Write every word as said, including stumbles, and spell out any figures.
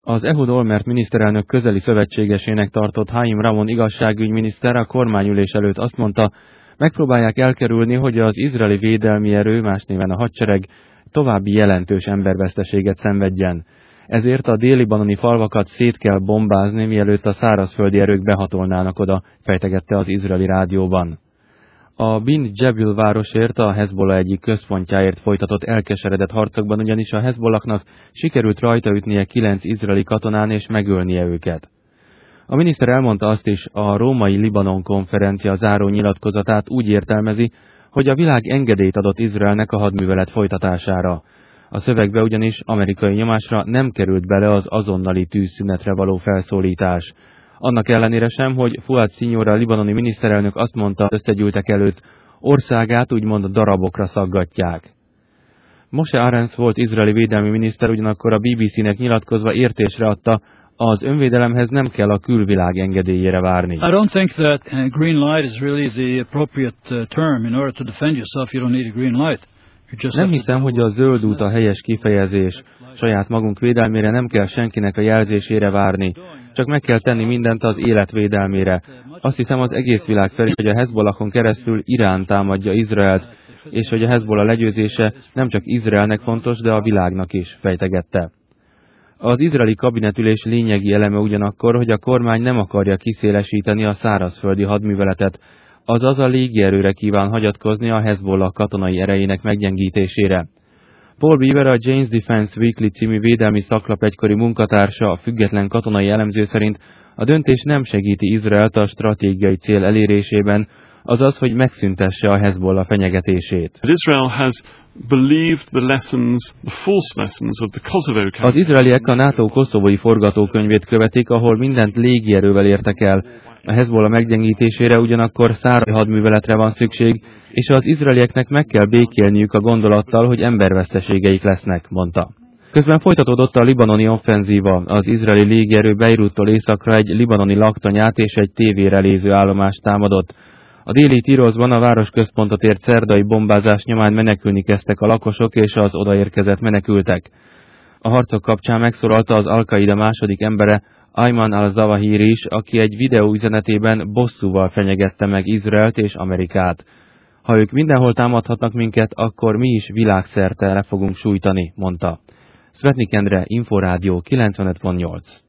Az Ehud Olmert miniszterelnök közeli szövetségesének tartott Haim Ramon igazságügyminiszter a kormányülés előtt azt mondta, megpróbálják elkerülni, hogy az izraeli védelmi erő, más néven a hadsereg, további jelentős emberveszteséget szenvedjen. Ezért a dél-libanoni falvakat szét kell bombázni, mielőtt a szárazföldi erők behatolnának oda, fejtegette az izraeli rádióban. A Bin Jebil városért, a Hezbollah egyik központjáért folytatott elkeseredett harcokban ugyanis a Hezbollahnak sikerült rajtaütnie kilenc izraeli katonán és megölnie őket. A miniszter elmondta azt is, a római Libanon konferencia záró nyilatkozatát úgy értelmezi, hogy a világ engedélyt adott Izraelnek a hadművelet folytatására. A szövegbe ugyanis amerikai nyomásra nem került bele az azonnali tűzszünetre való felszólítás. Annak ellenére sem, hogy Fuad Siniora, a libanoni miniszterelnök azt mondta összegyűltek előtt, országát úgymond darabokra szaggatják. Moshe Arens volt izraeli védelmi miniszter, ugyanakkor a bé bé cé-nek nyilatkozva értésre adta, az önvédelemhez nem kell a külvilág engedélyére várni. I don't think that a green light is really the appropriate term in order to defend yourself. You don't need a green light. Nem hiszem, hogy a zöld út a helyes kifejezés. Saját magunk védelmére nem kell senkinek a jelzésére várni. Csak meg kell tenni mindent az élet védelmére. Azt hiszem, az egész világ felé, hogy a Hezbollahon keresztül Irán támadja Izraelt, és hogy a Hezbollah legyőzése nem csak Izraelnek fontos, de a világnak is, fejtegette. Az izraeli kabinetülés lényegi eleme ugyanakkor, hogy a kormány nem akarja kiszélesíteni a szárazföldi hadműveletet, azaz a légierőre kíván hagyatkozni a Hezbollah katonai erejének meggyengítésére. Paul Beaver, a Jane's Defense Weekly című védelmi szaklap egykori munkatársa, a független katonai elemző szerint a döntés nem segíti Izraelt a stratégiai cél elérésében, azaz, hogy megszüntesse a Hezbollah fenyegetését. Az izraeliek a NATO koszovói forgatókönyvét követik, ahol mindent légierővel értek el. A Hezbollah meggyengítésére ugyanakkor száraz hadműveletre van szükség, és az izraelieknek meg kell békélniük a gondolattal, hogy emberveszteségeik lesznek, mondta. Közben folytatódott a libanoni offenzíva. Az izraeli légierő Beiruttól északra egy libanoni laktanyát és egy tévéreléző állomást támadott. A déli Tirozban a városközpontot ért szerdai bombázás nyomán menekülni kezdtek a lakosok és az odaérkezett menekültek. A harcok kapcsán megszólalta az Al-Qaida második embere, Ayman al-Zawahiri is, aki egy videóüzenetében bosszúval fenyegette meg Izraelt és Amerikát. Ha ők mindenhol támadhatnak minket, akkor mi is világszerte le fogunk sújtani, mondta. Szvetnik Endre, Inforádió kilencvenöt pont nyolc.